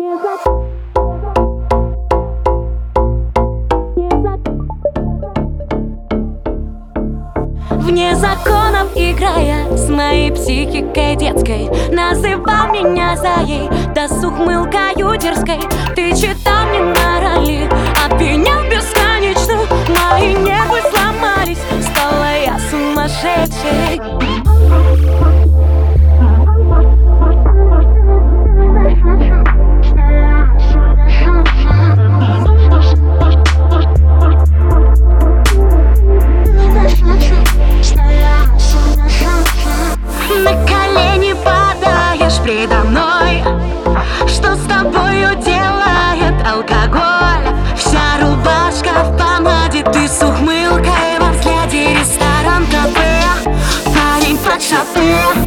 Вне законов играя с моей психикой детской, называл меня заей, да с ухмылкою дерзкой. Ты читал мне морали, обвинял бесконечно. Мои нервы сломались, стала я сумасшедшей. На колени падаешь предо мной. Что с тобою делает алкоголь? Вся рубашка в помаде, ты с ухмылкой во взгляде. Ресторан, кафе, парень под шофе.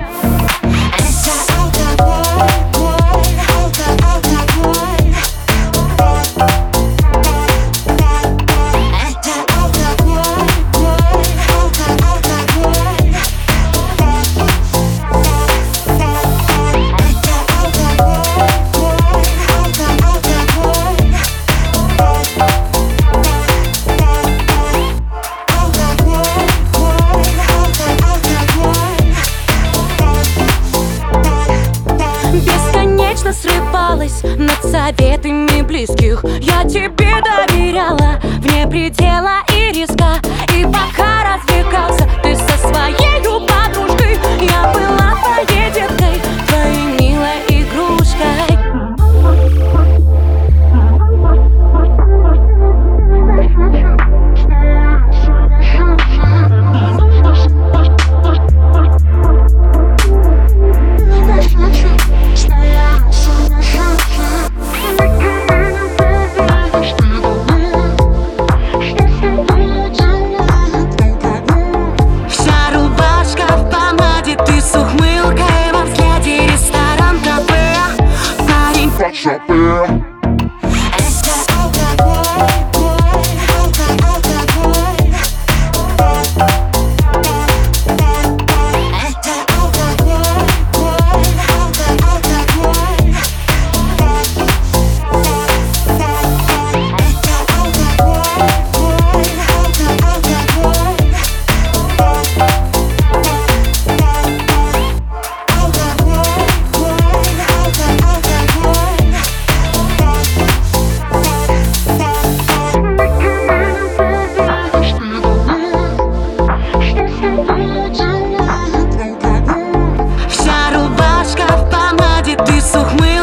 Срывалась над советами близких. Я тебе доверяла вне предела и риска. И пока развлекался ты со своей подружкой, я была твоей деткой, твоей милой игрушкой. Вся рубашка в помаде, ты с ухмылкой